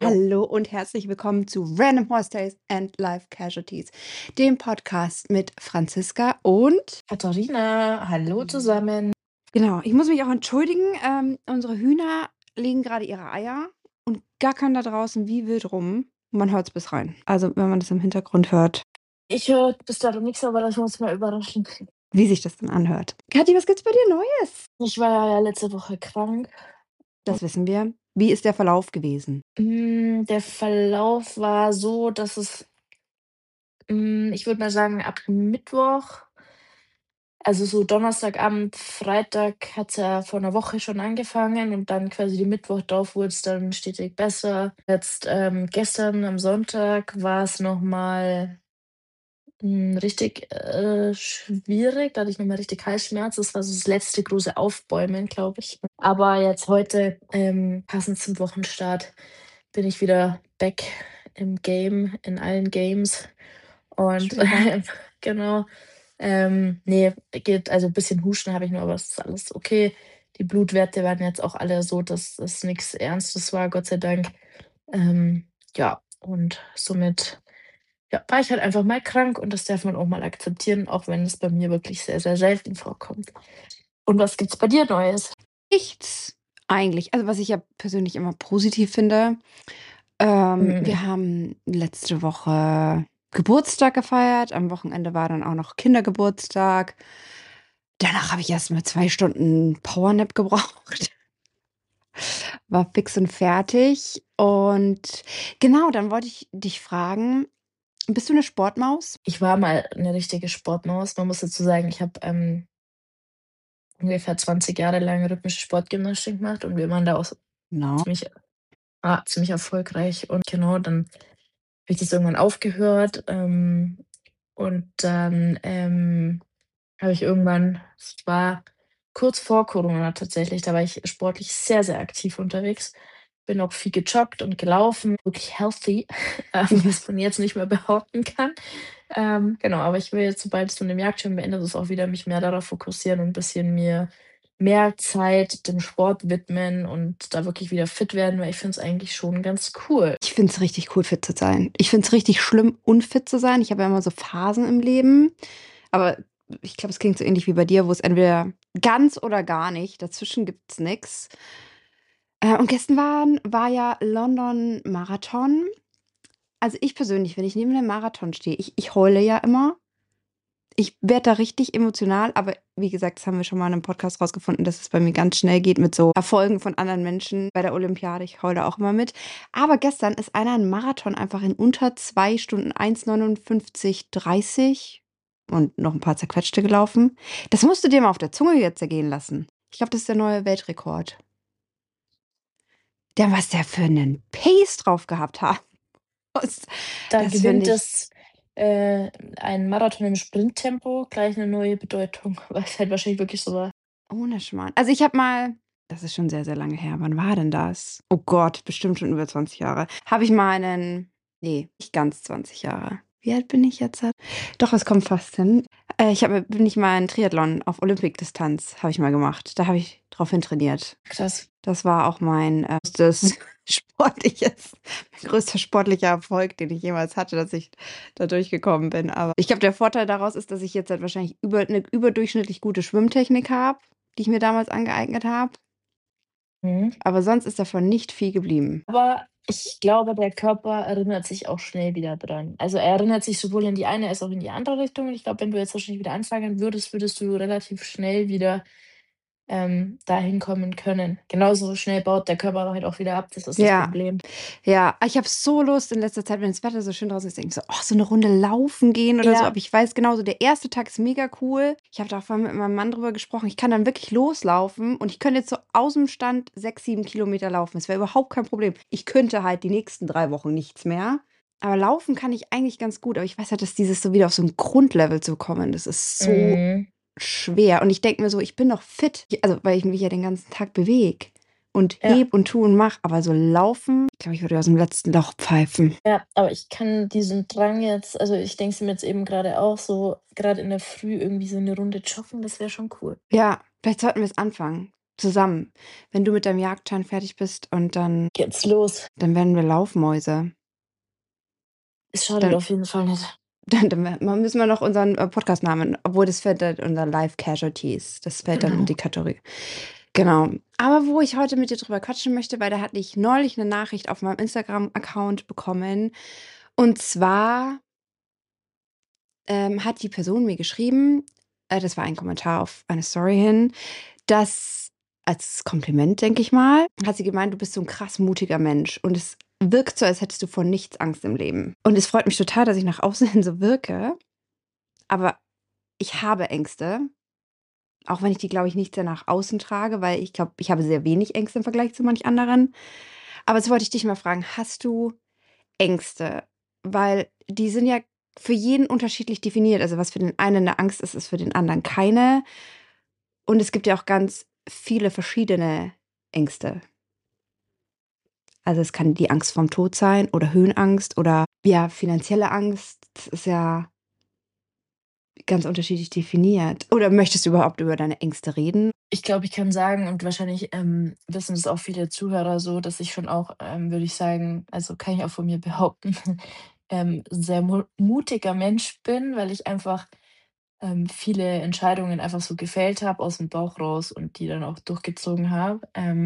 Hallo und herzlich willkommen zu Random Horse Tales and Life Casualties, dem Podcast mit Franziska und Katharina, hallo zusammen. genau, ich muss mich auch entschuldigen, unsere Hühner legen gerade ihre Eier und gackern da draußen wie wild rum. Man hört es bis rein. Also wenn man das im Hintergrund hört, Ich höre bis dato nichts, aber lassen wir uns mal überraschen. wie sich das dann anhört. Kathi, was gibt's bei dir Neues? Ich war ja letzte Woche krank. Das wissen wir. Wie ist der Verlauf gewesen? Der Verlauf war so, dass ich würde mal sagen, ab Mittwoch, also so Donnerstagabend, Freitag hat's ja vor einer Woche schon angefangen und dann quasi den Mittwoch drauf wurde es dann stetig besser. Jetzt, gestern am Sonntag war es noch mal richtig, schwierig. Da hatte ich noch mal richtig Halsschmerzen. Das war so das letzte große Aufbäumen, glaube ich. Aber jetzt heute, passend zum Wochenstart, bin ich wieder back im Game, in allen Games und, Super. genau. Ne, geht, also ein bisschen Husten habe ich nur, aber es ist alles okay. Die Blutwerte waren jetzt auch alle so, dass es nichts Ernstes war, Gott sei Dank. Ja, und somit, ja, war ich halt einfach mal krank und das darf man auch mal akzeptieren, auch wenn es bei mir wirklich sehr, sehr selten vorkommt. Und was gibt's bei dir Neues? Nichts eigentlich. Also was ich ja persönlich immer positiv finde. Mhm. Wir haben letzte Woche Geburtstag gefeiert. Am Wochenende war dann auch noch Kindergeburtstag. Danach habe ich erst mal 2 Stunden Powernap gebraucht. War fix und fertig. Und genau, dann wollte ich dich fragen, bist du eine Sportmaus? Ich war mal 'ne richtige Sportmaus. Man muss dazu sagen, ich habe, ungefähr 20 Jahre lang rhythmische Sportgymnastik gemacht und wir waren da auch No. ziemlich ziemlich erfolgreich. Und genau, dann habe ich das irgendwann aufgehört, und dann, habe ich irgendwann, es war kurz vor Corona tatsächlich, da war ich sportlich sehr, sehr aktiv unterwegs. Bin auch viel gejoggt und gelaufen, wirklich healthy, was man jetzt nicht mehr behaupten kann. Genau, aber ich will jetzt, sobald so 'ne Jagdschein beendet ist, auch wieder mich mehr darauf fokussieren und 'n bisschen mir mehr Zeit dem Sport widmen und da wirklich wieder fit werden, weil ich finde es eigentlich schon ganz cool. Ich finde es richtig cool, fit zu sein. Ich finde es richtig schlimm, unfit zu sein. Ich habe ja immer so Phasen im Leben. Aber ich glaube, es klingt so ähnlich wie bei dir, wo es entweder ganz oder gar nicht, dazwischen gibt's nix. Und gestern war ja London Marathon. Also, ich persönlich, wenn ich neben dem Marathon stehe, ich heule ja immer. Ich werde da richtig emotional, aber wie gesagt, das haben wir schon mal in 'nem Podcast rausgefunden, dass es bei mir ganz schnell geht mit so Erfolgen von anderen Menschen bei der Olympiade. Ich heule auch immer mit. Aber gestern ist einer 'n Marathon einfach in unter 2 Stunden, 1:59:30 und noch 'n paar zerquetschte gelaufen. Das musst du dir mal auf der Zunge jetzt zergehen lassen. Ich glaube, das ist der neue Weltrekord. Der was der für 'nen Pace drauf gehabt haben muss, Da das finde gewinnt ich ein Marathon im Sprinttempo gleich 'ne neue Bedeutung, weil's halt wahrscheinlich wirklich so war. ohne Schmarrn. Also, ich habe mal das ist schon sehr, sehr lange her. Wann war denn das? Oh Gott, bestimmt schon über 20 Jahre. Habe ich mal einen ne, nicht ganz 20 Jahre. Wie alt bin ich jetzt? Doch, es kommt fast hin. Bin ich mal 'n Triathlon auf Olympic-Distanz habe ich mal gemacht. Da habe ich drauf hin trainiert. Krass. Das war auch mein, größtes sportliches mein größter sportlicher Erfolg, den ich jemals hatte, dass ich da durchgekommen bin. Aber ich glaube, der Vorteil daraus ist, dass ich jetzt halt wahrscheinlich 'ne überdurchschnittlich gute Schwimmtechnik habe, die ich mir damals angeeignet habe. Mhm. Aber sonst ist davon nicht viel geblieben. Aber ich glaube, der Körper erinnert sich auch schnell wieder dran. Also, er erinnert sich sowohl in die eine als auch in die andere Richtung. Und ich glaube, wenn du jetzt wahrscheinlich wieder anfangen würdest, würdest du relativ schnell wieder, dahin kommen können. Genauso schnell baut der Körper aber halt auch wieder ab, das ist das Ja, Problem. ja. Ich habe so Lust in letzter Zeit, wenn das Wetter so schön draußen ist, denke ich so: „Oh, so 'ne Runde laufen gehen oder so." Ja, Aber ich weiß genau, so der erste Tag ist mega cool. Ich habe da auch vorhin mit meinem Mann drüber gesprochen. Ich kann dann wirklich loslaufen und ich könnte jetzt so aus'm Stand 6, 7 Kilometer laufen. Das wäre überhaupt kein Problem. Ich könnte halt die nächsten 3 Wochen nichts mehr. Aber laufen kann ich eigentlich ganz gut. Aber ich weiß halt, dass dieses so wieder auf so 'n Grundlevel zu kommen, das ist so mhm. schwer. Und ich denke mir so, ich bin doch fit, also, weil ich mich ja den ganzen Tag bewege und Ja, hebe und tue und mache. Aber so laufen, ich glaube, ich würde aus'm letzten Loch pfeifen. ja, aber ich kann diesen Drang jetzt, also, ich denke es mir jetzt eben grade auch so, grade in der Früh irgendwie so 'ne Runde joggen, das wäre schon cool. Ja, vielleicht sollten wir's anfangen. zusammen. Wenn du mit deinem Jagdschein fertig bist und dann Geht's los. werden wir Laufmäuse. Es schadet Dann auf jeden Fall nicht. müssen wir noch unseren Podcast-Namen, obwohl das fällt dann unter Live Casualties. Das fällt dann in die Genau. Kategorie. Genau. Aber wo ich heute mit dir drüber quatschen möchte, weil da hatte ich neulich eine Nachricht auf meinem Instagram-Account bekommen. Und zwar hat die Person mir geschrieben, das war ein Kommentar auf eine Story hin, dass als Kompliment, denke ich mal, hat sie gemeint, du bist so ein krass mutiger Mensch und es wirkt so, als hättest du vor nichts Angst im Leben. Und es freut mich total, dass ich nach außen hin so wirke, aber ich habe Ängste, auch wenn ich die, glaube ich, nicht sehr nach außen trage, weil ich glaube, ich habe sehr wenig Ängste im Vergleich zu manch anderen. Aber jetzt wollte ich dich mal fragen, hast du Ängste? Weil die sind ja für jeden unterschiedlich definiert. Also was für den einen eine Angst ist, ist für den anderen keine. Und es gibt ja auch ganz viele verschiedene Ängste. Also es kann die Angst vorm Tod sein oder Höhenangst oder ja, finanzielle Angst. Das ist ja ganz unterschiedlich definiert. Oder möchtest du überhaupt über deine Ängste reden? Ich glaube, ich kann sagen und wahrscheinlich, wissen es auch viele Zuhörer so, dass ich schon auch, würde ich sagen also, kann ich auch von mir behaupten, 'n sehr mutiger Mensch bin, weil ich einfach, viele Entscheidungen einfach so gefällt habe aus dem Bauch raus und die dann auch durchgezogen habe.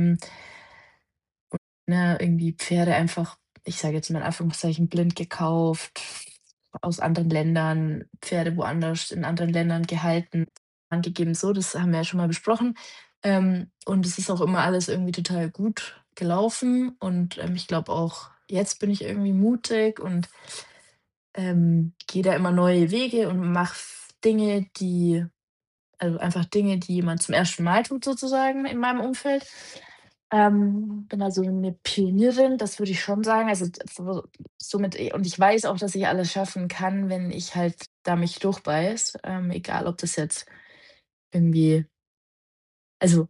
Ne, irgendwie Pferde einfach, ich sage jetzt mal in Anführungszeichen, blind gekauft, aus anderen Ländern, Pferde woanders in anderen Ländern gehalten, angegeben so, das haben wir ja schon mal besprochen. Und es ist auch immer alles irgendwie total gut gelaufen und, ich glaube auch, jetzt bin ich irgendwie mutig und, gehe da immer neue Wege und mache Dinge, die also einfach Dinge, die jemand zum ersten Mal tut sozusagen in meinem Umfeld. Bin also 'ne Pionierin, das würde ich schon sagen. Also, so somit und ich weiß auch, dass ich alles schaffen kann, wenn ich halt da mich durchbeiße, egal ob das jetzt irgendwie also,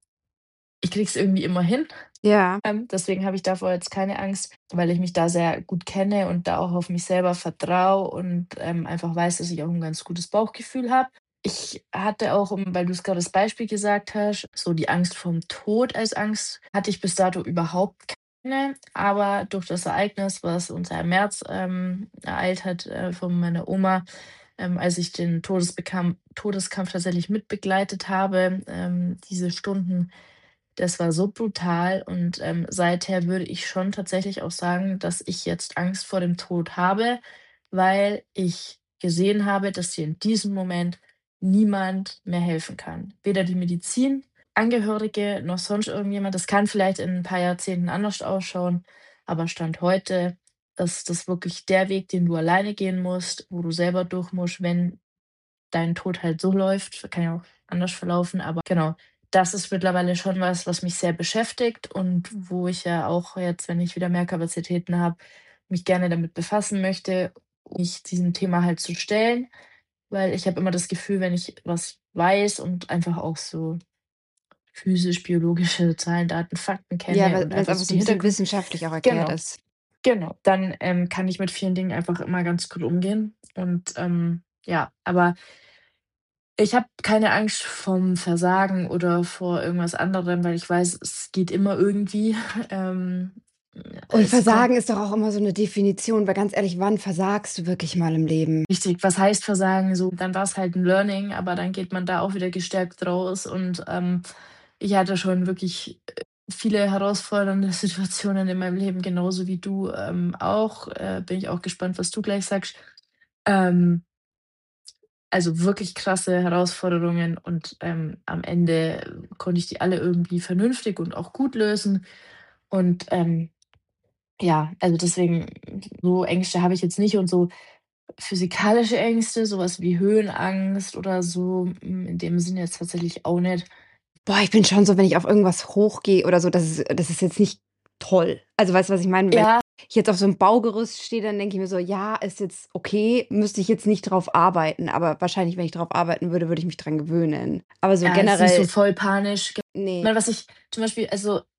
ich kriege es irgendwie immer hin. Ja. Deswegen habe ich davor jetzt keine Angst, weil ich mich da sehr gut kenne und da auch auf mich selber vertraue und, einfach weiß, dass ich auch 'n ganz gutes Bauchgefühl habe. Ich hatte auch, weil du es grade das Beispiel gesagt hast, so die Angst vorm Tod als Angst hatte ich bis dato überhaupt keine, aber durch das Ereignis, was uns ja im März, ereilt hat, von meiner Oma, als ich den Todeskampf tatsächlich mitbegleitet habe, diese Stunden, das war so brutal und, seither würde ich schon tatsächlich auch sagen, dass ich jetzt Angst vor dem Tod habe, weil ich gesehen habe, dass dir in diesem Moment niemand mehr helfen kann. Weder die Medizin, Angehörige noch sonst irgendjemand. Das kann vielleicht in ein paar Jahrzehnten anders ausschauen, aber Stand heute ist das wirklich der Weg, den du alleine gehen musst, wo du selber durch musst, wenn dein Tod halt so läuft. Kann ja auch anders verlaufen, aber genau, das ist mittlerweile schon was, was mich sehr beschäftigt und wo ich ja auch jetzt, wenn ich wieder mehr Kapazitäten habe, mich gerne damit befassen möchte, mich diesem Thema halt zu stellen, weil ich habe immer das Gefühl, wenn ich was weiß und einfach auch so physisch-biologische Zahlen, Daten, Fakten Ja, kenne weil und es einfach einfach so so die ein bisschen Hintergrund wissenschaftlich auch erklärt genau, ist. genau, dann, kann ich mit vielen Dingen einfach immer ganz gut umgehen und, ja, aber ich habe keine Angst vom Versagen oder vor irgendwas anderem, weil ich weiß, es geht immer irgendwie. Ähm, Und es kommt Versagen ist doch auch immer so eine Definition, weil ganz ehrlich, wann versagst du wirklich mal im Leben? richtig, was heißt Versagen? So, dann war es halt ein Learning, aber dann geht man da auch wieder gestärkt raus und, ich hatte schon wirklich, viele herausfordernde Situationen in meinem Leben, genauso wie du, auch. Bin ich auch gespannt, was du gleich sagst. Ähm Also, wirklich krasse Herausforderungen und, am Ende konnte ich die alle irgendwie vernünftig und auch gut lösen. Und, ja, also deswegen, so Ängste habe ich jetzt nicht und so physikalische Ängste, sowas wie Höhenangst oder so, in dem Sinne jetzt tatsächlich auch nicht. Boah, ich bin schon so, wenn ich auf irgendwas hochgehe oder so, das ist jetzt nicht toll. Also, weißt du, was ich meine? Wenn Ja, ich jetzt auf so 'nem Baugerüst stehe, dann denke ich mir so: „Ja, ist jetzt okay, müsste ich jetzt nicht drauf arbeiten." Aber wahrscheinlich, wenn ich drauf arbeiten würde, würde ich mich dran gewöhnen. Aber so ja, jetzt nicht so generell, voll panisch. Ich ne. meine, was ich zum Beispiel also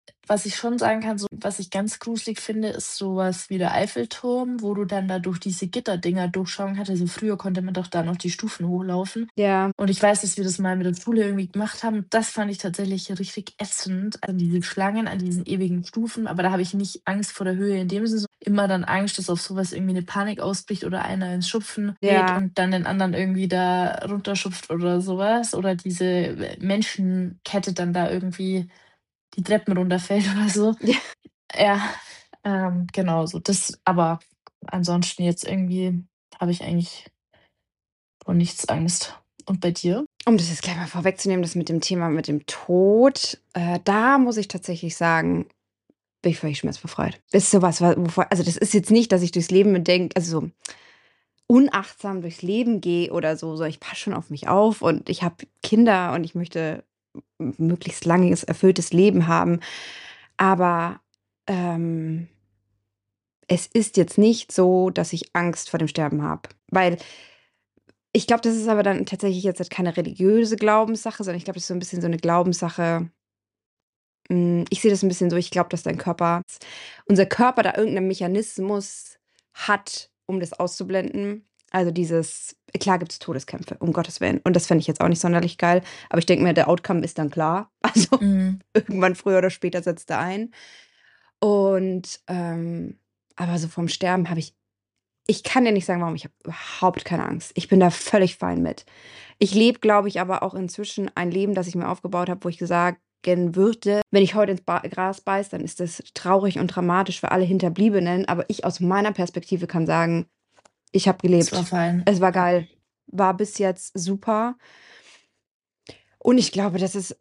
Was ich schon sagen kann, so was ich ganz gruselig finde, ist sowas wie der Eiffelturm, wo du dann da durch diese Gitterdinger durchschauen kannst. Also, früher konnte man doch da noch die Stufen hochlaufen. Ja. Und ich weiß, dass wir das mal mit der Schule irgendwie gemacht haben. Das fand ich tatsächlich richtig ätzend, also diese Schlangen an diesen ewigen Stufen. Aber da habe ich nicht Angst vor der Höhe in dem Sinne, sondern immer dann Angst, dass auf sowas irgendwie eine Panik ausbricht oder einer ins Schupfen geht Ja. und dann den anderen irgendwie da runterschupft oder sowas. Oder diese Menschenkette dann da irgendwie die Treppen runterfällt oder so. Ja. Ja, genau so. Das aber ansonsten jetzt irgendwie habe ich eigentlich vor nichts Angst. Und bei dir? Um das jetzt gleich mal vorwegzunehmen, das mit dem Thema mit dem Tod, da muss ich tatsächlich sagen, bin ich völlig schmerzbefreit. Das ist so was, wovor also, das ist jetzt nicht, dass ich durchs Leben denke also, so unachtsam durchs Leben gehe oder so, sondern ich passe schon auf mich auf und ich habe Kinder und ich möchte möglichst langes, erfülltes Leben haben. Aber, ähm, es ist jetzt nicht so, dass ich Angst vor dem Sterben habe, weil ich glaube, das ist aber dann tatsächlich jetzt halt keine religiöse Glaubenssache, sondern ich glaube, das ist so ein bisschen so eine Glaubenssache. Ich sehe das ein bisschen so, ich glaube, dass dein Körper unser Körper da irgendeinen Mechanismus hat, um das auszublenden. Also, dieses klar gibt's Todeskämpfe, um Gottes Willen. Und das fände ich jetzt auch nicht sonderlich geil, aber ich denke mir, der Outcome ist dann klar. Also, Mhm. irgendwann früher oder später setzt er ein. Und, aber so vorm Sterben habe ich kann dir nicht sagen, warum, ich habe überhaupt keine Angst. Ich bin da völlig fein mit. Ich lebe, glaube ich, aber auch inzwischen ein Leben, das ich mir aufgebaut habe, wo ich sagen würde, wenn ich heute ins Gras beiße, dann ist das traurig und dramatisch für alle Hinterbliebenen. Aber ich aus meiner Perspektive kann sagen, ich habe Es war gelebt. fein. Es war geil. War bis jetzt super. Und ich glaube, das ist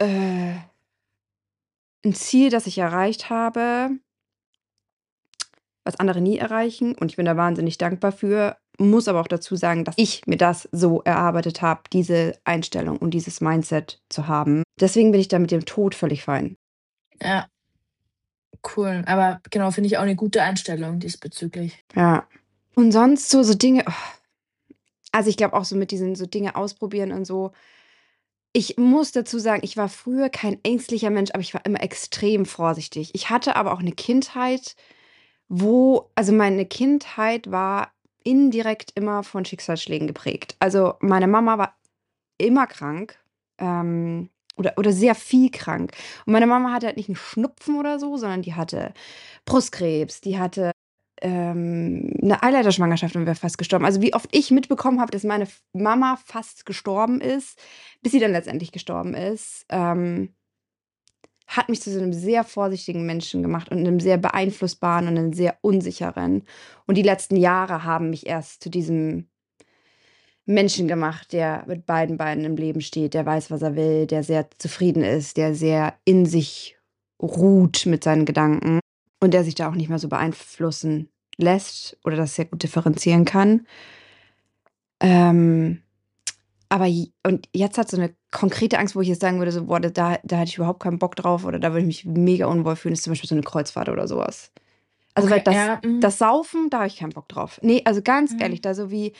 ein Ziel, das ich erreicht habe, was andere nie erreichen. Und ich bin da wahnsinnig dankbar für. Muss aber auch dazu sagen, dass ich mir das so erarbeitet habe, diese Einstellung und dieses Mindset zu haben. Deswegen bin ich da mit dem Tod völlig fein. Ja, cool. Aber genau, finde ich auch eine gute Einstellung diesbezüglich. Ja. Und sonst so Dinge also, ich glaube auch so mit diesen so Dinge ausprobieren und so. Ich muss dazu sagen, ich war früher kein ängstlicher Mensch, aber ich war immer extrem vorsichtig. Ich hatte aber auch eine Kindheit, meine Kindheit war indirekt immer von Schicksalsschlägen geprägt. Also, meine Mama war immer krank, oder sehr viel krank. Und meine Mama hatte halt nicht 'n Schnupfen oder so, sondern die hatte Brustkrebs, die hatte, 'ne Eileiterschwangerschaft und wäre fast gestorben. Also, wie oft ich mitbekommen habe, dass meine Mama fast gestorben ist, bis sie dann letztendlich gestorben ist, hat mich zu so 'nem sehr vorsichtigen Menschen gemacht und 'nem sehr beeinflussbaren und 'nem sehr unsicheren. Und die letzten Jahre haben mich erst zu diesem Menschen gemacht, der mit beiden Beinen im Leben steht, der weiß, was er will, der sehr zufrieden ist, der sehr in sich ruht mit seinen Gedanken und der sich da auch nicht mehr so beeinflussen lässt oder das sehr gut differenzieren kann. Ähm, aber jetzt hat so eine konkrete Angst, wo ich jetzt sagen würde, so: „Boah, da hätte ich überhaupt keinen Bock drauf oder da würde ich mich mega unwohl fühlen“, ist zum Beispiel so eine Kreuzfahrt oder sowas. Also, weil Okay, das ja, mhm, das Saufen, da habe ich keinen Bock drauf. Ne, also ganz ehrlich, mhm. da so wie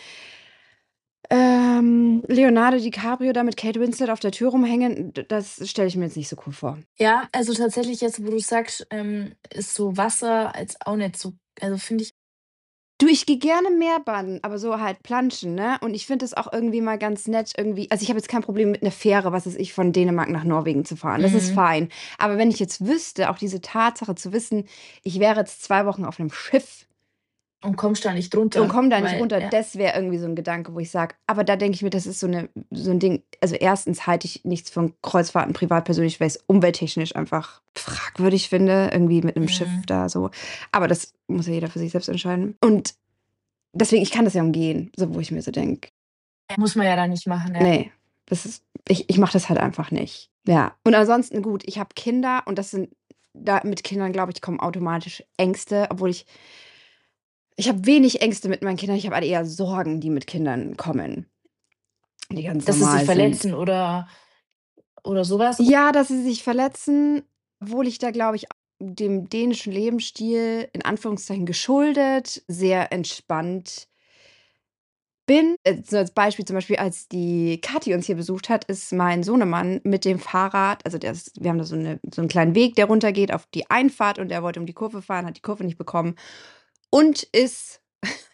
Leonardo DiCaprio da mit Kate Winslet auf der Tür rumhängen, das stelle ich mir jetzt nicht so cool vor. Ja, also tatsächlich jetzt, wo du sagst, ist so Wasser jetzt auch nicht so, also finde ich, Du, ich gehe gerne Meerbaden, aber so halt planschen, ne? Und ich finde es auch irgendwie mal ganz nett irgendwie also, ich habe jetzt kein Problem mit 'ner Fähre, was weiß ich, von Dänemark nach Norwegen zu fahren. Das ist mhm, fein. Aber wenn ich jetzt wüsste, auch diese Tatsache zu wissen, ich wäre jetzt 2 Wochen auf 'nem Schiff und kommst da nicht und drunter, komme da nicht weil runter, ja, das wäre irgendwie so 'n Gedanke, wo ich sage aber da denke ich mir, das ist so 'n Ding also, erstens halte ich nichts von Kreuzfahrten privat persönlich, weil ich's umwelttechnisch einfach fragwürdig finde, irgendwie mit 'nem Schiff mhm, da so. Aber das muss ja jeder für sich selbst entscheiden. Und deswegen, ich kann das ja umgehen, so wo ich mir so denke: muss man ja dann nicht machen, ja. „Ne, das ist ich mache das halt einfach nicht.“ Ja. Und ansonsten gut, ich habe Kinder und das sind da mit Kindern, glaube ich, kommen automatisch Ängste, obwohl ich habe wenig Ängste mit meinen Kindern, ich habe halt eher Sorgen, die mit Kindern kommen, die ganz Dass sie sich normal sind. verletzen oder sowas. Ja, dass sie sich verletzen, obwohl ich da, glaube ich, dem dänischen Lebensstil in Anführungszeichen geschuldet sehr entspannt bin so als Beispiel zum Beispiel, als die Kathi uns hier besucht hat, ist mein Sohnemann mit dem Fahrrad, also wir haben da so 'n kleinen Weg, der runtergeht auf die Einfahrt und der wollte um die Kurve fahren, hat die Kurve nicht bekommen und ist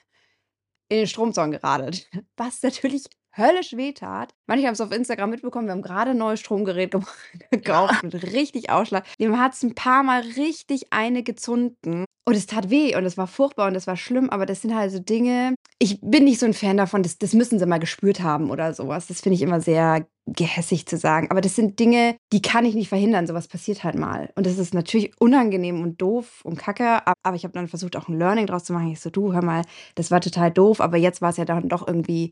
in den Stromzaun geradelt, was natürlich höllisch wehtat. Manche haben es auf Instagram mitbekommen, wir haben gerade 'n neues Stromgerät gekauft mit richtig Ausschlag. Dem hat's 'n paarmal richtig eine gezunden und es tat weh und es war furchtbar und es war schlimm, aber das sind halt so Dinge, ich bin nicht so 'n Fan davon, das müssen sie mal gespürt haben oder so was. Das finde ich immer sehr gehässig zu sagen. Aber das sind Dinge, die kann ich nicht verhindern. So was passiert halt mal. Und das ist natürlich unangenehm und doof und kacke, aber ich habe dann versucht, auch 'n Learning draus zu machen. Ich so: „Du, hör mal, das war total doof, aber jetzt war's ja dann doch irgendwie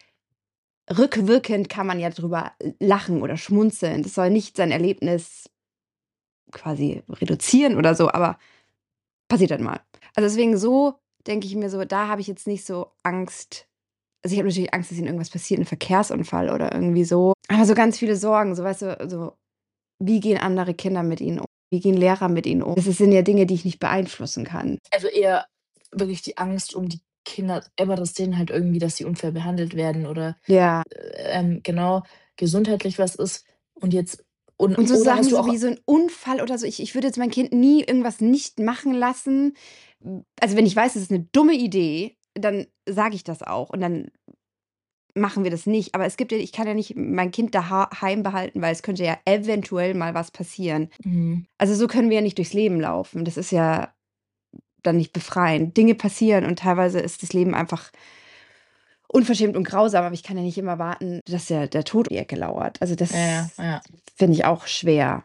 rückwirkend kann man ja drüber lachen oder schmunzeln. Das soll nicht sein Erlebnis quasi reduzieren oder so, aber passiert halt mal." Also, deswegen so denke ich mir so, da habe ich jetzt nicht so Angst. Also, ich habe natürlich Angst, dass ihnen irgendwas passiert, 'n Verkehrsunfall oder irgendwie so. Aber so ganz viele Sorgen, so weißt du, so wie gehen andere Kinder mit ihnen um? Wie gehen Lehrer mit ihnen um? Das sind ja Dinge, die ich nicht beeinflussen kann. Also eher wirklich die Angst um die Kinder, immer dass denen halt irgendwie, dass sie unfair behandelt werden oder, Ja. genau, gesundheitlich was ist und jetzt und Und so oder hast Sachen du so auch wie so 'n Unfall oder so. Ich würde jetzt mein Kind nie irgendwas nicht machen lassen. Also, wenn ich weiß, es ist 'ne dumme Idee, dann sage ich das auch und dann machen wir das nicht. Aber es gibt ja, ich kann ja nicht mein Kind daheim behalten, weil es könnte ja eventuell mal was passieren. mhm, Also, so können wir ja nicht durchs Leben laufen. Das ist ja dann nicht befreiend. Dinge passieren und teilweise ist das Leben einfach unverschämt und grausam, aber ich kann ja nicht immer warten, dass der Tod um die Ecke lauert. Also, ja, ja, das ja. finde ich auch schwer.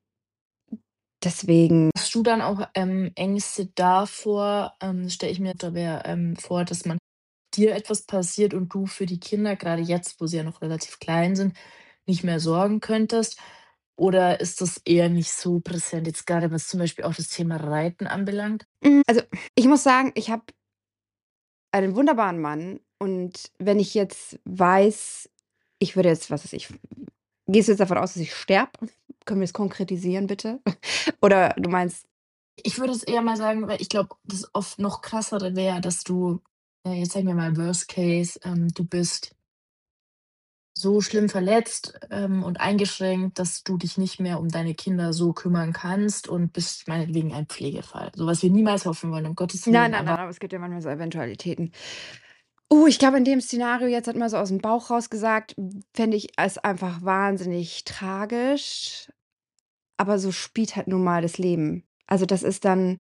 Deswegen Hast du dann auch, Ängste davor, stelle ich mir da wäre, vor, dass man dir etwas passiert und du für die Kinder, gerade jetzt, wo sie ja noch relativ klein sind, nicht mehr sorgen könntest? Oder ist das eher nicht so präsent, jetzt gerade was zum Beispiel auch das Thema Reiten anbelangt? also, ich muss sagen, ich habe einen wunderbaren Mann und wenn ich jetzt weiß, ich würde jetzt, was weiß ich, gehst du jetzt davon aus, dass ich sterbe? Können wir das konkretisieren, bitte? Oder du meinst Ich würde es eher mal sagen, weil ich glaube, das oft noch Krassere wäre, dass du, jetzt sagen wir mal Worst Case, du bist so schlimm verletzt, und eingeschränkt, dass du dich nicht mehr um deine Kinder so kümmern kannst und bist meinetwegen ein Pflegefall. So was wir niemals hoffen wollen, um Gottes nein, Willen, nein, aber nein, aber es gibt ja manchmal so Eventualitäten. Ich glaube, in dem Szenario jetzt hat man so aus dem Bauch raus gesagt, fände ich es einfach wahnsinnig tragisch, aber so spielt halt nun mal das Leben. Also, das ist dann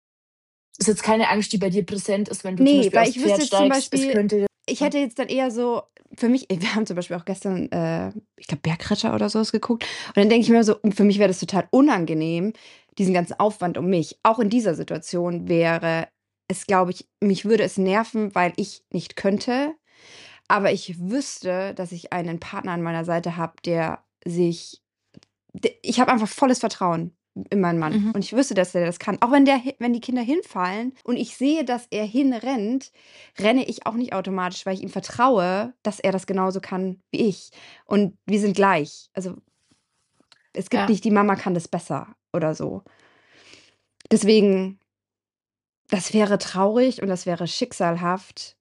ist jetzt keine Angst, die bei dir präsent ist, wenn du zum ne, Beispiel weil aufs ich wüsste Pferd jetzt zum steigst. Es Beispiel, könnte ich hätte jetzt dann eher so für mich, wir haben zum Beispiel auch gestern, ich glaube, Bergretter oder so was geguckt und dann denke ich mir so, für mich wäre das total unangenehm, diesen ganzen Aufwand um mich. Auch in dieser Situation wäre es, glaube ich, mich würde es nerven, weil ich nicht könnte, aber ich wüsste, dass ich einen Partner an meiner Seite habe, der sich ich habe einfach volles Vertrauen in meinen Mann mhm, und ich wüsste, dass er das kann. Auch wenn die Kinder hinfallen und ich sehe, dass er hinrennt, renne ich auch nicht automatisch, weil ich ihm vertraue, dass er das genauso kann wie ich. Und wir sind gleich. Also, es gibt ja. nicht, die Mama kann das besser oder so. Deswegen, das wäre traurig und das wäre schicksalhaft,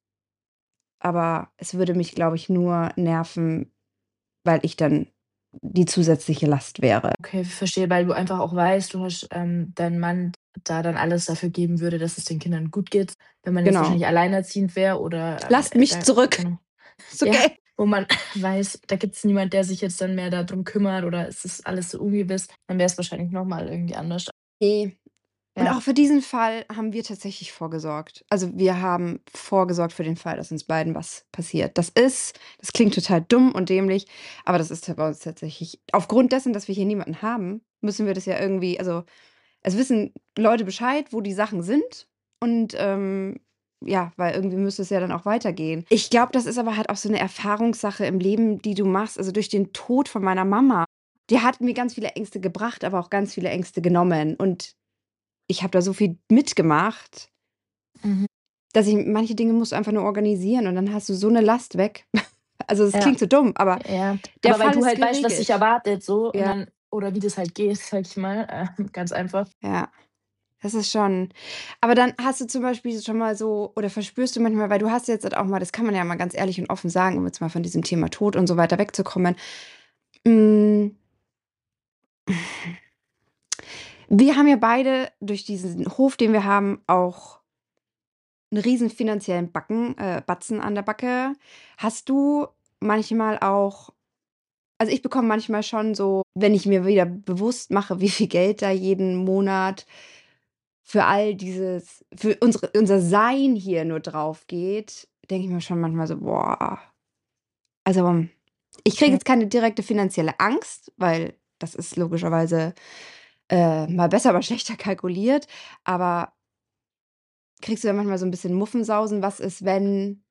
aber es würde mich, glaube ich, nur nerven, weil ich dann die zusätzliche Last wäre. Okay, verstehe, weil du einfach auch weißt, du hast, deinen Mann da dann alles dafür geben würde, dass es den Kindern gut geht. Wenn man jetzt Genau. wahrscheinlich alleinerziehend wäre oder, Lasst mich da zurück. genau. Ist Ja, okay. wo man weiß, da gibt's niemand, der sich jetzt dann mehr darum kümmert oder es ist alles so ungewiss, dann wäre es wahrscheinlich noch mal irgendwie anders. Ne. Und Ja, auch für diesen Fall haben wir tatsächlich vorgesorgt. Also, wir haben vorgesorgt für den Fall, dass uns beiden was passiert. Das klingt total dumm und dämlich, aber das ist bei uns tatsächlich aufgrund dessen, dass wir hier niemanden haben, müssen wir das ja irgendwie, also, es wissen Leute Bescheid, wo die Sachen sind und, ja, weil irgendwie müsste es ja dann auch weitergehen. Ich glaube, das ist aber halt auch so 'ne Erfahrungssache im Leben, die du machst. Also, durch den Tod von meiner Mama, die hat mir ganz viele Ängste gebracht, aber auch ganz viele Ängste genommen und ich habe da so viel mitgemacht, mhm, dass ich manche Dinge musst du einfach nur organisieren und dann hast du so 'ne Last weg. Also, es ja, klingt so dumm, aber ja. der Aber weil Fall du ist halt weißt, was dich geregelt. erwartet so und Ja, dann oder wie das halt geht, sage ich mal, ganz einfach. ja. Das ist schon. Aber dann hast du zum Beispiel schon mal so, oder verspürst du manchmal, weil du hast jetzt halt auch mal, das kann man ja mal ganz ehrlich und offen sagen, um jetzt mal von diesem Thema Tod und so weiter wegzukommen. Mm, Wir haben ja beide durch diesen Hof, den wir haben, auch einen riesen finanziellen Batzen an der Backe. Hast du manchmal auch, also ich bekomme manchmal schon so, wenn ich mir wieder bewusst mache, wie viel Geld da jeden Monat für all dieses, für unser Sein hier nur drauf geht, denke ich mir schon manchmal so, boah. Also ich kriege Ja. jetzt keine direkte finanzielle Angst, weil das ist logischerweise mal besser, mal schlechter kalkuliert. Aber kriegst du da manchmal so ein bisschen Muffensausen? Was ist, wenn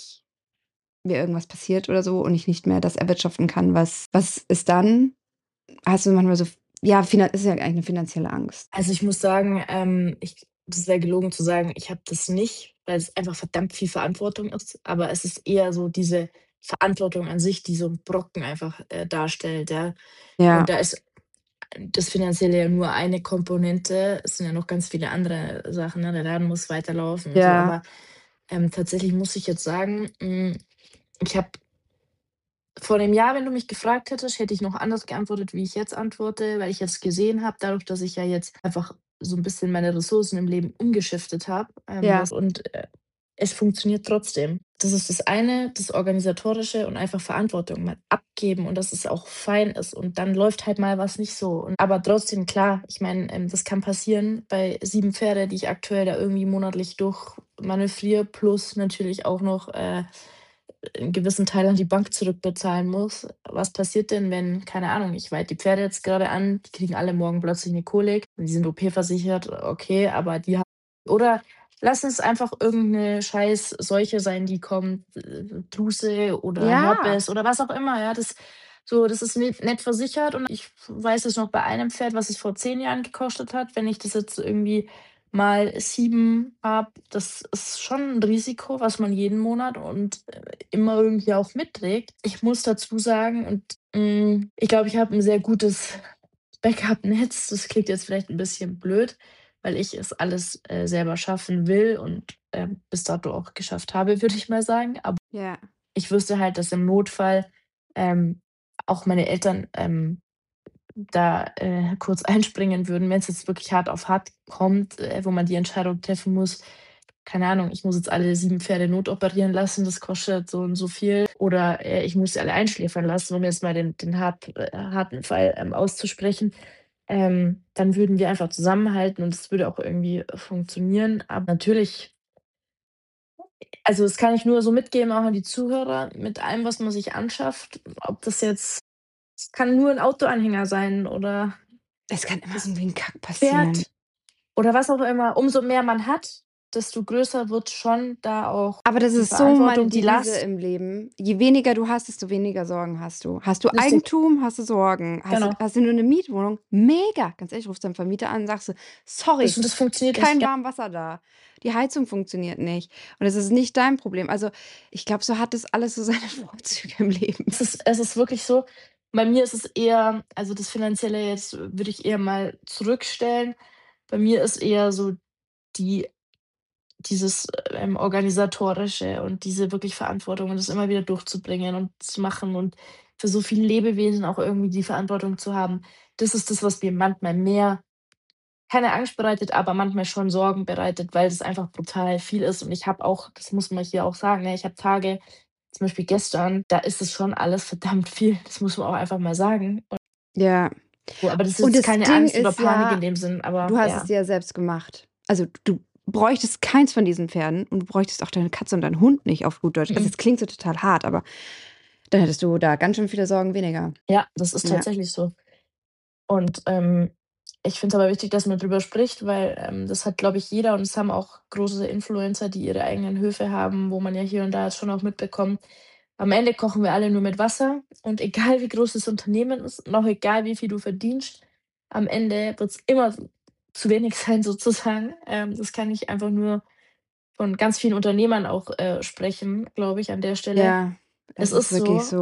mir irgendwas passiert oder so und ich nicht mehr das erwirtschaften kann? Was ist dann? Hast du manchmal so, ja, ist ja eigentlich eine finanzielle Angst. Also, ich muss sagen, das wäre gelogen zu sagen, ich habe das nicht, weil es einfach verdammt viel Verantwortung ist, aber es ist eher so diese Verantwortung an sich, die so 'n Brocken einfach, darstellt, ja. Und Ja, da ist das Finanzielle ja nur eine Komponente. Es sind ja noch ganz viele andere Sachen, ne? Der Laden muss weiterlaufen und so. ja, Aber, tatsächlich muss ich jetzt sagen, ich habe vor dem Jahr, wenn du mich gefragt hättest, hätte ich noch anders geantwortet, wie ich jetzt antworte, weil ich jetzt gesehen habe, dadurch, dass ich ja jetzt einfach so ein bisschen meine Ressourcen im Leben umgeschiftet habe, ja, das und, es funktioniert trotzdem. Das ist das eine, das Organisatorische und einfach Verantwortung mal abgeben und dass es auch fein ist und dann läuft halt mal was nicht so und aber trotzdem klar, ich meine, das kann passieren bei 7 Pferde, die ich aktuell da irgendwie monatlich durchmanövriere, plus natürlich auch noch, 'n gewissen Teil an die Bank zurückbezahlen muss. Was passiert denn, wenn, keine Ahnung, ich weide die Pferde jetzt gerade an, die kriegen alle morgen plötzlich 'ne Kolik und die sind OP-versichert, okay, aber die ha oder lass es einfach irgend 'ne scheiß Seuche sein, die kommt, Duse oder ja, Herpes oder was auch immer, ja, das ist nett versichert und ich weiß es noch bei einem Pferd, was es vor 10 Jahren gekostet hat. Wenn ich das jetzt irgendwie mal 7 habe, das ist schon 'n Risiko, was man jeden Monat und, immer irgendwie auch mitträgt. Ich muss dazu sagen und, ich glaube, ich habe 'n sehr gutes Backup-Netz. Das klingt jetzt vielleicht 'n bisschen blöd, weil ich es alles, selber schaffen will und, bis dato auch geschafft habe, würde ich mal sagen. Aber ja, ich wüsste halt, dass im Notfall, ähm, auch meine Eltern, da, kurz einspringen würden, wenn's jetzt wirklich hart auf hart kommt, wo man die Entscheidung treffen muss. Keine Ahnung, ich muss jetzt alle 7 Pferde notoperieren lassen, das kostet so und so viel. Oder, ich muss sie alle einschläfern lassen, um jetzt mal den harten Fall, auszusprechen. Dann würden wir einfach zusammenhalten und es würde auch irgendwie funktionieren. Aber natürlich also, das kann ich nur so mitgeben, auch an die Zuhörer, mit allem, was man sich anschafft, ob das jetzt es kann nur 'n Autoanhänger sein oder es kann immer das irgendwie 'n Kack passieren. Pferd oder was auch immer. Umso mehr man hat, desto größer wird schon da auch Aber das die ist so meine Verantwortung, die Devise Last. im Leben. Je weniger du hast, desto weniger Sorgen hast du. Hast du Richtig, Eigentum, hast du Sorgen. genau. Hast du nur 'ne Mietwohnung, mega. Ganz ehrlich, rufst deinen Vermieter an, sagst du: „Sorry, Das funktioniert nicht, kein ja. warmes Wasser da. Die Heizung funktioniert nicht.“ Und es ist nicht dein Problem. Also, ich glaube, so hat das alles so seine Vorzüge im Leben. Es ist wirklich so. Bei mir ist es eher also, das Finanzielle jetzt würde ich eher mal zurückstellen. Bei mir ist eher so die dieses, Organisatorische und diese wirklich Verantwortung und das immer wieder durchzubringen und zu machen und für so viele Lebewesen auch irgendwie die Verantwortung zu haben. Das ist das, was mir manchmal mehr keine Angst bereitet, aber manchmal schon Sorgen bereitet, weil es einfach brutal viel ist. Und ich habe auch das muss man hier auch sagen, ne, ich habe Tage, zum Beispiel gestern, da ist es schon alles verdammt viel. Das muss man auch einfach mal sagen. Und Ja. so, aber das ist Und jetzt das keine Ding Angst oder ist Panik ja, in dem Sinn, aber du hast es ja. dir ja selbst gemacht. Also, du bräuchtest keins von diesen Pferden und du bräuchtest auch deine Katze und deinen Hund nicht auf gut Deutsch. Also, Mhm. es klingt so total hart, aber dann hättest du da ganz schön viele Sorgen weniger. Ja, das ist Ja, tatsächlich so. Und, ich finde es aber wichtig, dass man drüber spricht, weil, das hat, glaube ich, jeder und es haben auch große Influencer, die ihre eigenen Höfe haben, wo man ja hier und da jetzt schon auch mitbekommt, am Ende kochen wir alle nur mit Wasser und egal wie groß das Unternehmen ist und auch egal wie viel du verdienst, am Ende wird es immer zu wenig sein sozusagen. Das kann ich einfach nur von ganz vielen Unternehmern auch, sprechen, glaube ich, an der Stelle. ja, Es es ist ist wirklich so so.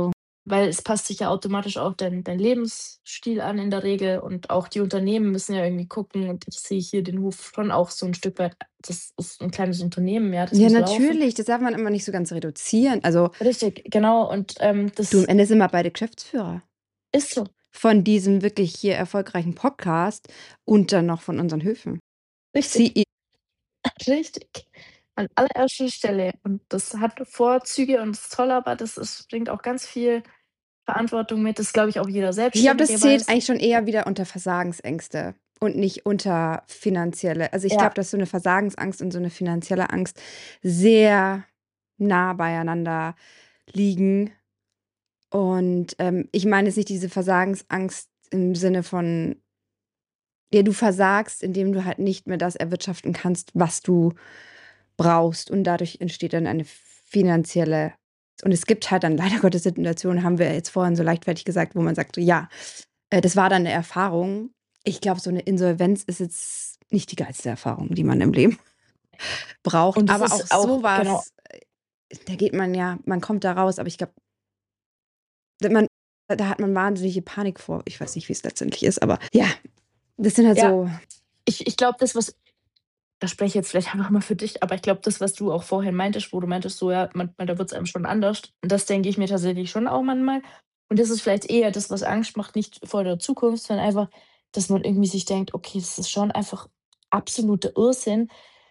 weil es passt sich ja automatisch auch dein Lebensstil an in der Regel und auch die Unternehmen müssen ja irgendwie gucken und ich sehe hier den Hof schon auch so ein Stück weit das ist ein kleines Unternehmen, ja, das Ja, muss laufen. natürlich, das darf man immer nicht so ganz reduzieren. Also, Richtig, genau und, du, am das Ende sind wir beide Geschäftsführer ist so. von diesem wirklich hier erfolgreichen Podcast und dann noch von unseren Höfen. Richtig, CEO. richtig. An allererster Stelle und das hat Vorzüge und ist toll, aber das ist bringt auch ganz viel Verantwortung mit, das glaube ich auch jeder Ich glaube, das Selbstständige zählt weiß. eigentlich schon eher wieder unter Versagensängste und nicht unter finanzielle. Also, ich glaube, Ja, dass so eine Versagensangst und so eine finanzielle Angst sehr nah beieinander liegen. Und, ich meine jetzt nicht diese Versagensangst im Sinne von, ja, du versagst, indem du halt nicht mehr das erwirtschaften kannst, was du brauchst und dadurch entsteht dann eine finanzielle, und es gibt halt dann leider Gottes Situationen, haben wir jetzt vorhin so leichtfertig gesagt, wo man sagt so: „Ja, das war dann 'ne Erfahrung.“ Ich glaube, so 'ne Insolvenz ist jetzt nicht die geilste Erfahrung, die man im Leben braucht, und es aber auch ist auch so genau. was, da geht man ja, man kommt da raus, aber ich glaube, man, da hat man wahnsinnige Panik vor. Ich weiß nicht, wie's letztendlich ist, aber ja, das sind halt Ja, so, ich glaube, das, was da spreche ich jetzt vielleicht einfach mal für dich, aber ich glaube, das, was du auch vorhin meintest, wo du meintest, so ja, manchmal, da wird's einem schon anders. Und das denke ich mir tatsächlich schon auch manchmal. Und das ist vielleicht eher das, was Angst macht, nicht vor der Zukunft, sondern einfach, dass man irgendwie sich denkt: „Okay, das ist schon einfach absoluter Irrsinn,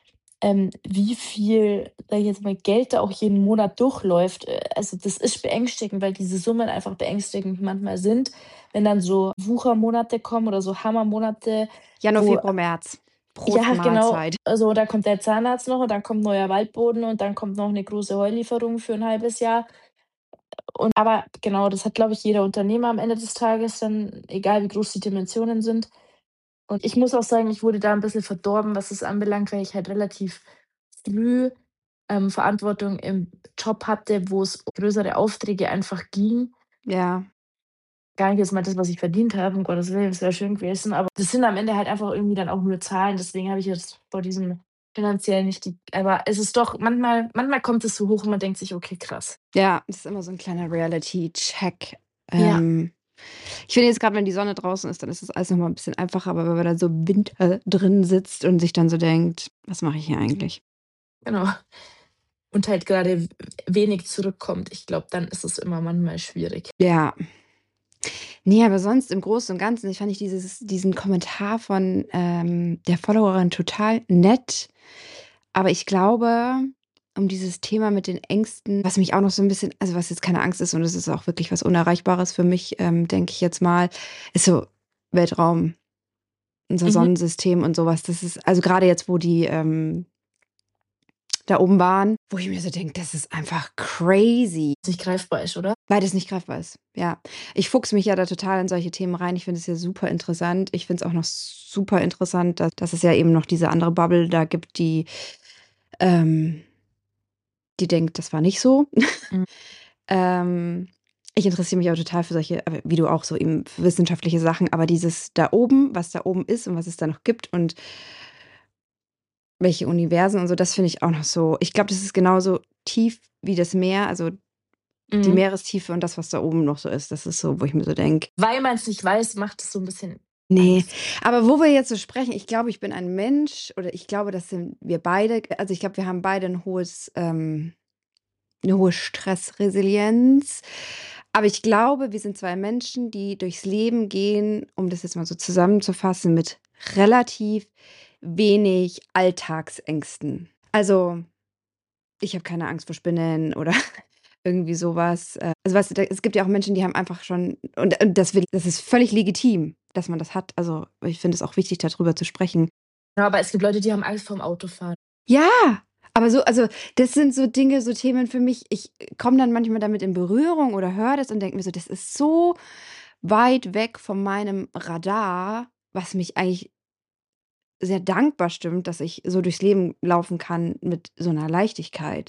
wie viel, sage ich jetzt mal, Geld da auch jeden Monat durchläuft.“ Also, das ist beängstigend, weil diese Summen einfach beängstigend manchmal sind, wenn dann so Wuchermonate kommen oder so Hammermonate, Januar, wo Februar, März. Prost ja, genau. Mahlzeit. Also, da kommt der Zahnarzt noch und dann kommt neuer Waldboden und dann kommt noch 'ne große Heulieferung für 'n halbes Jahr. Und aber genau, das hat, glaube ich, jeder Unternehmer am Ende des Tages dann, egal wie groß die Dimensionen sind. Und ich muss auch sagen, ich wurde da 'n bisschen verdorben, was das anbelangt, weil ich halt relativ früh, Verantwortung im Job hatte, wo es um größere Aufträge einfach ging. Ja. Gar nicht jetzt mal das, was ich verdient habe, um Gottes Willen, das wäre schön gewesen, aber das sind am Ende halt einfach irgendwie dann auch nur Zahlen. Deswegen habe ich jetzt vor diesem finanziell nicht die aber es ist doch manchmal kommt es so hoch und man denkt sich: „Okay, krass.“ Ja, das ist immer so 'n kleiner Reality-Check. Ja, Ich finde jetzt grad, wenn die Sonne draußen ist, dann ist das alles noch mal 'n bisschen einfacher, aber wenn man dann so Winter drin sitzt und sich dann so denkt: „Was mache ich hier eigentlich?“ genau. Und halt grade wenig zurückkommt. Ich glaube, dann ist es immer manchmal schwierig. Ja. Ne, aber sonst im Großen und Ganzen, ich fand ich diesen Kommentar von, der Followerin total nett. Aber ich glaube, um dieses Thema mit den Ängsten, was mich auch noch so 'n bisschen, also, was jetzt keine Angst ist und es ist auch wirklich was Unerreichbares für mich, denke ich jetzt mal, ist so Weltraum, unser Mhm. Sonnensystem und so was. Das ist, also, grade jetzt, wo die, da oben waren, wo ich mir so denke, das ist einfach crazy, Nicht greifbar ist, oder? weil das nicht greifbar ist. Ja. Ich fuchse mich ja da total in solche Themen rein. Ich finde es ja super interessant. Ich finde es auch noch super interessant, dass es ja eben noch diese andere Bubble da gibt, ähm die denkt, das war nicht so. Mhm. Ähm, ich interessiere mich auch total für solche, wie du auch, so eben für wissenschaftliche Sachen, aber dieses da oben, was da oben ist und was es da noch gibt und welche Universen und so, das finde ich auch noch so, ich glaube, das ist genauso tief wie das Meer, also die Mhm. Meerestiefe und das, was da oben noch so ist. Das ist so, wo ich mir so denke, Weil man's nicht weiß, macht es so 'n bisschen nee. Angst. Aber wo wir jetzt so sprechen, ich glaube, ich bin ein Mensch, oder ich glaube, das sind wir beide, also ich glaube, wir haben beide ein hohes, 'ne hohe Stressresilienz. Aber ich glaube, wir sind 2 Menschen, die durchs Leben gehen, um das jetzt mal so zusammenzufassen, mit relativ wenig Alltagsängsten. Also, ich habe keine Angst vor Spinnen oder irgendwie so was. Also, weißt du, da, es gibt ja auch Menschen, die haben einfach schon, und das ist völlig legitim, dass man das hat. Also, ich finde es auch wichtig, da drüber zu sprechen. Ja, aber es gibt Leute, die haben Angst vorm Autofahren. Ja, aber so, also, das sind so Dinge, so Themen für mich. Ich komme dann manchmal damit in Berührung oder höre das und denke mir so, das ist so weit weg von meinem Radar, was mich eigentlich sehr dankbar stimmt, dass ich so durchs Leben laufen kann mit so 'ner Leichtigkeit.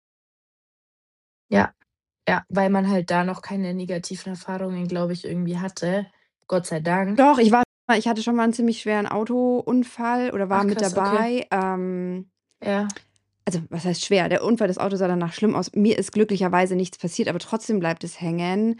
Ja, ja, weil man halt da noch keine negativen Erfahrungen, glaube ich, irgendwie hatte, Gott sei Dank. Doch, ich hatte schon mal 'n ziemlich schweren Autounfall oder war Ach mit krass, okay. dabei. Ja. also was heißt schwer? Der Unfall, das Auto sah danach schlimm aus. Mir ist glücklicherweise nichts passiert, aber trotzdem bleibt es hängen.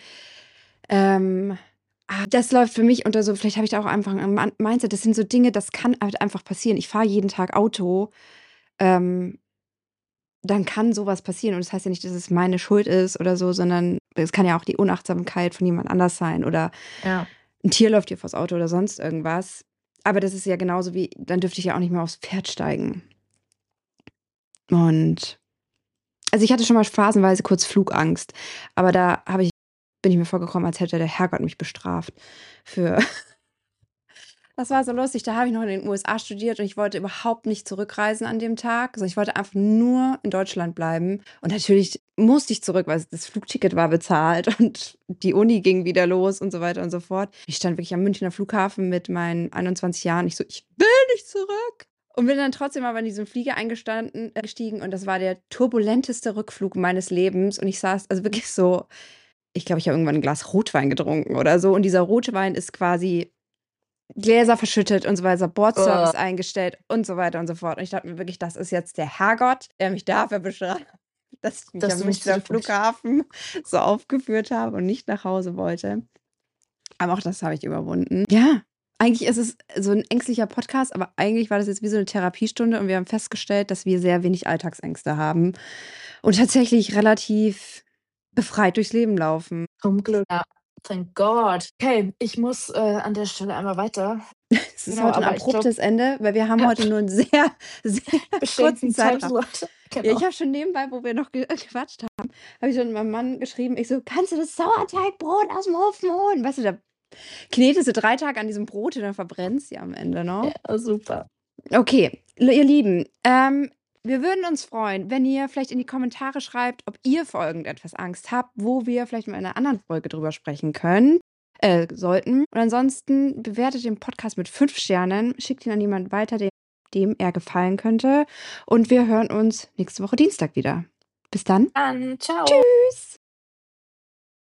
Das läuft für mich unter so, vielleicht habe ich da auch einfach ein Mindset, das sind so Dinge, das kann halt einfach passieren. Ich fahre jeden Tag Auto, ähm, dann kann sowas passieren. Und das heißt ja nicht, dass es meine Schuld ist oder so, sondern es kann ja auch die Unachtsamkeit von jemand anders sein oder Ja. ein Tier läuft dir vors Auto oder sonst irgendwas. Aber das ist ja genauso wie, dann dürfte ich ja auch nicht mehr aufs Pferd steigen. Und also ich hatte schon mal phasenweise kurz Flugangst, aber da bin ich mir vorgekommen, als hätte der Herrgott mich bestraft für. Das war so lustig. Da habe ich noch in den USA studiert und ich wollte überhaupt nicht zurückreisen an dem Tag. Also ich wollte einfach nur in Deutschland bleiben. Und natürlich musste ich zurück, weil das Flugticket war bezahlt und die Uni ging wieder los und so weiter und so fort. Ich stand wirklich am Münchner Flughafen mit meinen 21 Jahren. Ich so, ich will nicht zurück. Und bin dann trotzdem aber in diesen Flieger gestiegen und das war der turbulenteste Rückflug meines Lebens. Und ich saß also wirklich so, ich glaube, ich habe irgendwann ein Glas Rotwein getrunken oder so. Und dieser Rotwein ist quasi Gläser verschüttet und so weiter, Bordservice eingestellt und so weiter und so fort. Und ich dachte mir wirklich, das ist jetzt der Herrgott, der mich dafür bestraft, dass ich mich Dass am du nicht Münchner zurück willst. Flughafen so aufgeführt habe und nicht nach Hause wollte. Aber auch das habe ich überwunden. Ja, eigentlich ist es so ein ängstlicher Podcast, aber eigentlich war das jetzt wie so eine Therapiestunde und wir haben festgestellt, dass wir sehr wenig Alltagsängste haben und tatsächlich relativ befreit durchs Leben laufen. Zum Glück. Ja, thank God. Okay, ich muss, an der Stelle einmal weiter. Es ist Genau, heute ein aber ich glaube, abruptes Ende, weil wir haben ja, heute nur einen sehr, sehr kurzen beschränkten Zeitraum. Timeslot. Ja, Genau. ich habe schon nebenbei, wo wir noch gequatscht haben, habe ich schon meinem Mann geschrieben, ich so, kannst du das Sauerteigbrot aus dem Ofen holen? Weißt du, da knetest du 3 Tage an diesem Brot und dann verbrennst du am Ende, ne? Ja, super. Okay, ihr Lieben, wir würden uns freuen, wenn ihr vielleicht in die Kommentare schreibt, ob ihr vor irgendetwas Angst habt, wo wir vielleicht mal in einer anderen Folge drüber sprechen können, sollten. Und ansonsten bewertet den Podcast mit 5 Sternen, schickt ihn an jemanden weiter, dem er gefallen könnte. Und wir hören uns nächste Woche Dienstag wieder. Bis dann. Dann, ciao. Tschüss.